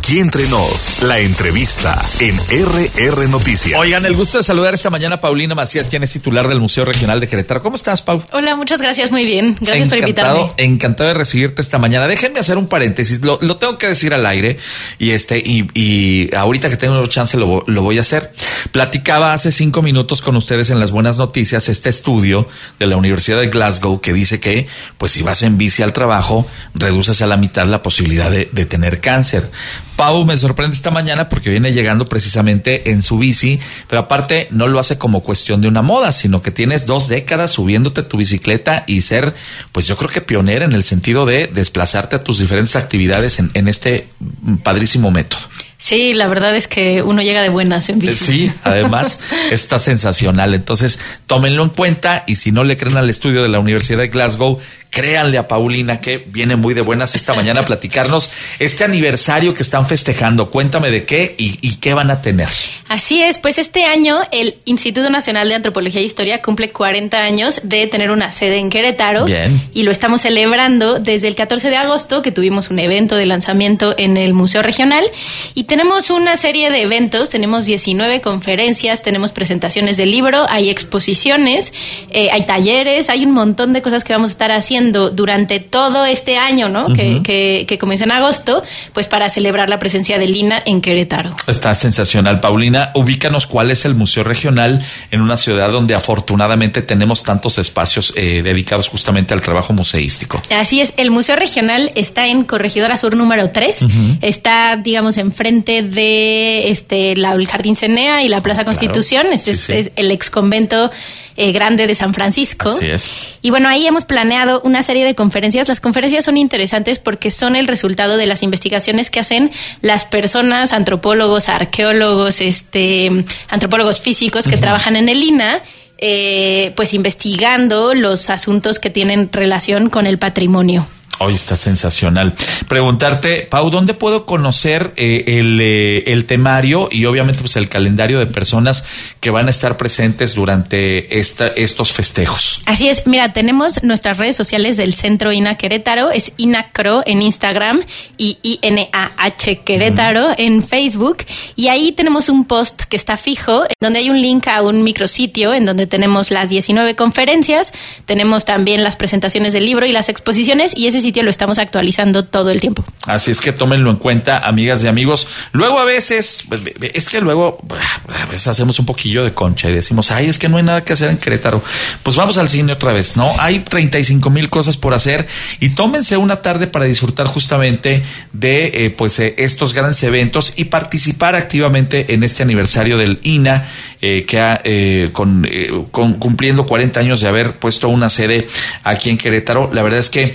Aquí entre nos, la entrevista en RR Noticias. Oigan, el gusto de saludar esta mañana a Paulina Macías, quien es titular del Museo Regional de Querétaro. ¿Cómo estás, Pau? Hola, muchas gracias, muy bien. Gracias por invitarme. Encantado de recibirte esta mañana. Déjenme hacer un paréntesis, lo tengo que decir al aire y ahorita que tengo chance lo voy a hacer. Platicaba hace 5 minutos con ustedes en las buenas noticias este estudio de la Universidad de Glasgow que dice que, pues si vas en bici al trabajo, reduces a la mitad la posibilidad de tener cáncer. Pau me sorprende esta mañana porque viene llegando precisamente en su bici, pero aparte no lo hace como cuestión de una moda, sino que tienes 2 décadas subiéndote tu bicicleta y ser, pues yo creo que pionera en el sentido de desplazarte a tus diferentes actividades en este padrísimo método. Sí, la verdad es que uno llega de buenas en bici. Sí, además está sensacional. Entonces, tómenlo en cuenta y si no le creen al estudio de la Universidad de Glasgow, créanle a Paulina que viene muy de buenas esta mañana a platicarnos este aniversario que están festejando. Cuéntame de qué y qué van a tener. Así es, pues este año el Instituto Nacional de Antropología e Historia cumple 40 años de tener una sede en Querétaro. Bien. Y lo estamos celebrando desde el 14 de agosto, que tuvimos un evento de lanzamiento en el Museo Regional. Y tenemos una serie de eventos, tenemos 19 conferencias, tenemos presentaciones de libro, hay exposiciones, hay talleres, hay un montón de cosas que vamos a estar haciendo durante todo este año, ¿no? Uh-huh. que comienza en agosto, pues para celebrar la presencia del INAH en Querétaro. Está sensacional. Paulina, ubícanos cuál es el Museo Regional en una ciudad donde afortunadamente tenemos tantos espacios dedicados justamente al trabajo museístico. Así es, el Museo Regional está en Corregidora Sur número 3, uh-huh. Está, digamos, enfrente de el Jardín Cenea y la Plaza Constitución. Sí. Es el ex convento grande de San Francisco. Así es. Y bueno, ahí hemos planeado una serie de conferencias. Las conferencias son interesantes porque son el resultado de las investigaciones que hacen las personas, antropólogos, arqueólogos, antropólogos físicos que uh-huh. trabajan en el INAH, pues investigando los asuntos que tienen relación con el patrimonio. Hoy está sensacional. Preguntarte, Pau, ¿dónde puedo conocer el temario y obviamente pues el calendario de personas que van a estar presentes durante estos festejos? Así es, mira, tenemos nuestras redes sociales del Centro INAH Querétaro, es INAHCRO en Instagram y INAH Querétaro en Facebook, y ahí tenemos un post que está fijo, donde hay un link a un micrositio en donde tenemos las 19 conferencias, tenemos también las presentaciones del libro y las exposiciones, y ese sitio lo estamos actualizando todo el tiempo. Así es que tómenlo en cuenta, amigas y amigos. Luego a veces hacemos un poquillo de concha y decimos, ay, es que no hay nada que hacer en Querétaro. Pues vamos al cine otra vez, ¿no? Hay 35,000 cosas por hacer y tómense una tarde para disfrutar justamente de estos grandes eventos y participar activamente en este aniversario del INAH, que cumpliendo 40 años de haber puesto una sede aquí en Querétaro. La verdad es que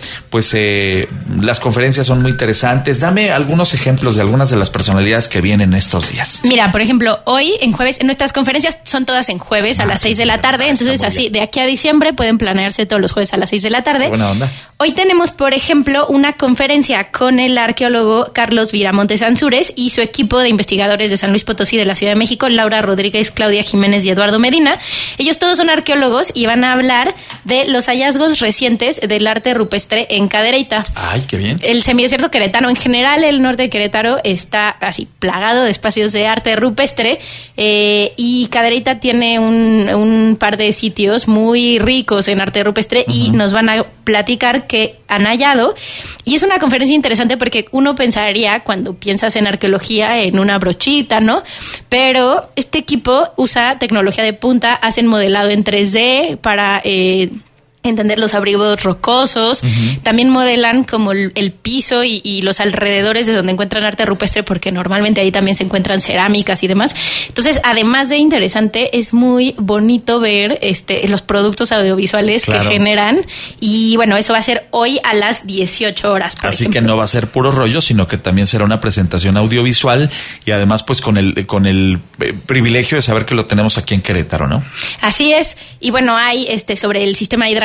las conferencias son muy interesantes. Dame algunos ejemplos de algunas de las personalidades que vienen estos días. Mira, por ejemplo, hoy en jueves, nuestras conferencias son todas en jueves a las 6 de la tarde, entonces así, de aquí a diciembre pueden planearse todos los jueves a las 6 de la tarde. Qué buena onda. Hoy tenemos, por ejemplo, una conferencia con el arqueólogo Carlos Viramontes Ansúrez y su equipo de investigadores de San Luis Potosí, de la Ciudad de México, Laura Rodríguez, Claudia Jiménez y Eduardo Medina. Ellos todos son arqueólogos y van a hablar de los hallazgos recientes del arte rupestre en Cadereyta. Ay, qué bien. El semidesierto queretano, en general el norte de Querétaro está así plagado de espacios de arte rupestre, y Cadereyta tiene un par de sitios muy ricos en arte rupestre, uh-huh. y nos van a platicar que han hallado, y es una conferencia interesante porque uno pensaría cuando piensas en arqueología en una brochita, ¿no? Pero este equipo usa tecnología de punta, hacen modelado en 3D para entender los abrigos rocosos, uh-huh. También modelan como el piso y los alrededores de donde encuentran arte rupestre, porque normalmente ahí también se encuentran cerámicas y demás. Entonces, además de interesante, es muy bonito ver los productos audiovisuales que generan, y bueno, eso va a ser hoy a las 18 horas, por ejemplo. Que no va a ser puro rollo, sino que también será una presentación audiovisual y además pues con el privilegio de saber que lo tenemos aquí en Querétaro, ¿no? Así es, y bueno, hay sobre el sistema hidráulico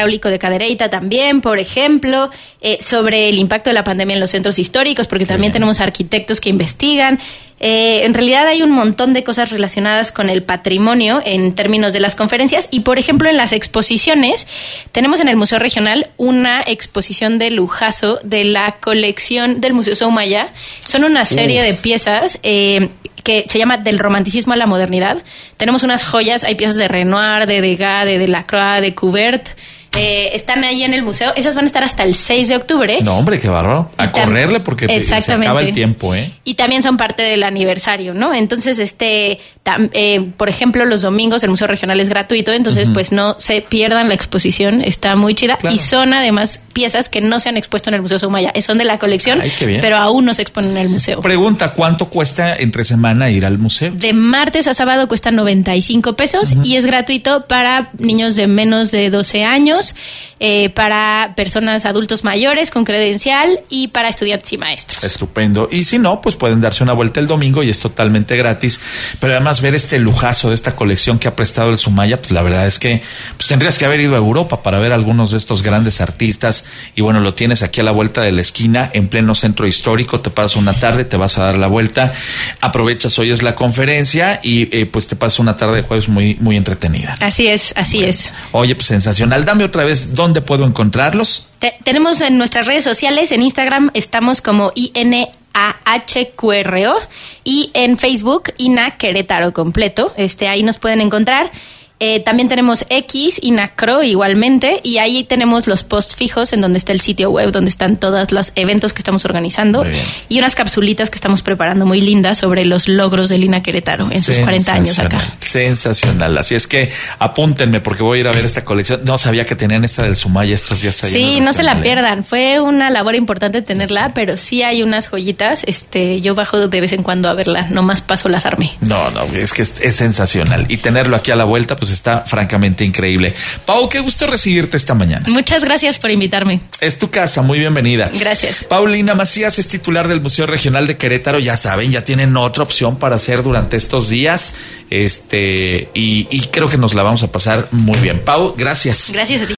hidráulico de Cadereyta también, por ejemplo, sobre el impacto de la pandemia en los centros históricos, porque también tenemos arquitectos que investigan. En realidad hay un montón de cosas relacionadas con el patrimonio en términos de las conferencias y, por ejemplo, en las exposiciones, tenemos en el Museo Regional una exposición de lujazo de la colección del Museo Soumaya. Son una serie de piezas que se llama Del romanticismo a la modernidad. Tenemos unas joyas, hay piezas de Renoir, de Degas, de Delacroix, de Coubert. Están ahí en el museo. Esas van a estar hasta el 6 de octubre. No, hombre, qué bárbaro. A correrle porque se acaba el tiempo, ¿eh? Y también son parte del aniversario, ¿no? Entonces, por ejemplo, los domingos el Museo Regional es gratuito, entonces pues no se pierdan la exposición, está muy chida. Claro. Y son además piezas que no se han expuesto en el Museo Soumaya, son de la colección, pero aún no se exponen en el museo. Pregunta, ¿cuánto cuesta entre semana ir al museo? De martes a sábado cuesta 95 pesos y es gratuito para niños de menos de 12 años. Para personas adultos mayores con credencial y para estudiantes y maestros. Estupendo. Y si no, pues pueden darse una vuelta el domingo y es totalmente gratis. Pero además ver este lujazo de esta colección que ha prestado el Soumaya, pues la verdad es que pues tendrías que haber ido a Europa para ver algunos de estos grandes artistas. Y bueno, lo tienes aquí a la vuelta de la esquina, en pleno centro histórico. Te pasas una tarde, te vas a dar la vuelta, aprovechas, oyes la conferencia y pues te pasas una tarde de jueves muy, muy entretenida. Así es. Oye, pues sensacional. Dame otra vez, ¿dónde puedo encontrarlos? Tenemos en nuestras redes sociales, en Instagram estamos como INAHQRO y en Facebook INA Querétaro completo. Ahí nos pueden encontrar. También tenemos X, INACRO igualmente, y ahí tenemos los posts fijos en donde está el sitio web, donde están todos los eventos que estamos organizando y unas capsulitas que estamos preparando muy lindas sobre los logros del INA Querétaro en sus 40 años acá. Sensacional. Así es que apúntenme porque voy a ir a ver esta colección. No sabía que tenían esta del Soumaya estos días. Sí, no se la pierdan. Fue una labor importante tenerla, pero sí hay unas joyitas. Yo bajo de vez en cuando a verla, nomás paso las armé. No, es que es sensacional. Y tenerlo aquí a la vuelta, pues está francamente increíble. Pau, qué gusto recibirte esta mañana. Muchas gracias por invitarme. Es tu casa, muy bienvenida. Gracias. Paulina Macías es titular del Museo Regional de Querétaro. Ya saben, ya tienen otra opción para hacer durante estos días. Y creo que nos la vamos a pasar muy bien. Pau, gracias. Gracias a ti.